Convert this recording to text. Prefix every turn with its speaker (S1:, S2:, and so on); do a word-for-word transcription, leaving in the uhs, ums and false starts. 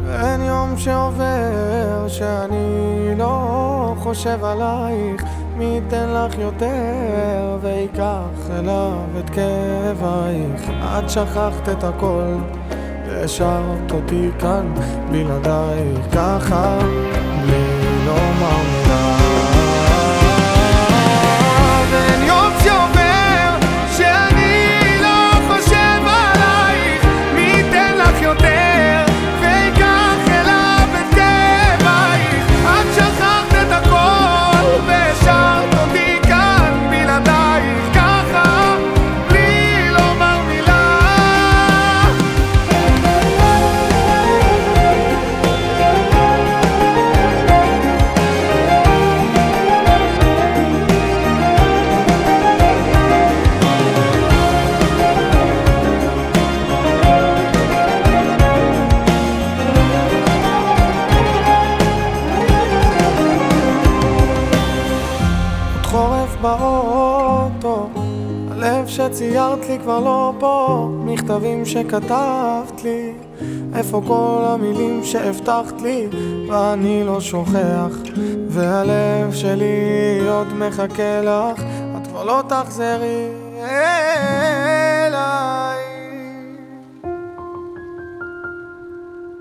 S1: אין יום שעובר שאני לא חושב עלייך. מי ייתן לך יותר ויקח אליו את כאבייך. את שכחת את הכל והשארת אותי כאן בלעדייך, ככה בלי לומר מילה. ואין יום שעובר שאני לא חושב עלייך. מי ייתן לך יותר ויקח אליו את כאבייך. את שכחת את הכל והשארת אותי כאן בלעדייך, ככה בלי לומר מילה. חורף באוטו, הלב שציירת לי כבר לא פה. מכתבים שכתבת לי, איפה כל המילים שהבטחת לי? ואני לא שוכח, והלב שלי עוד מחכה לך. את כבר לא תחזרי.